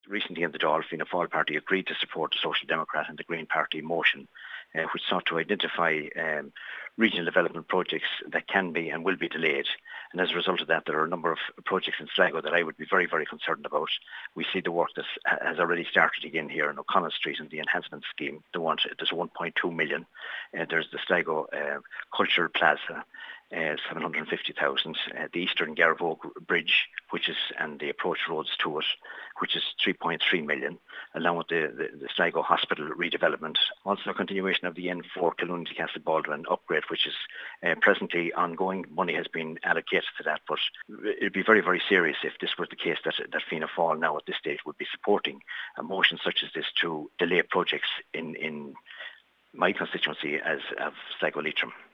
recently in the Dáil, Fianna Fáil party agreed to support the Social Democrat and the Green Party motion, which sought to identify regional development projects that can be and will be delayed. And as a result of that, there are a number of projects in Sligo that I would be very, very concerned about. We see the work that has already started again here in O'Connell Street in the enhancement scheme. There's 1.2 million. There's the Sligo Cultural Plaza, 750,000. The Eastern Garvogue Bridge, and the approach roads to it, which is 3.3 million, along with the Sligo Hospital redevelopment. Also a continuation of the N4 Killooney to Castle Baldwin upgrade, which is presently ongoing. Money has been allocated to that, but it would be very, very serious if this were the case that Fianna Fáil now at this stage would be supporting a motion such as this to delay projects in my constituency of Sligo Leitrim.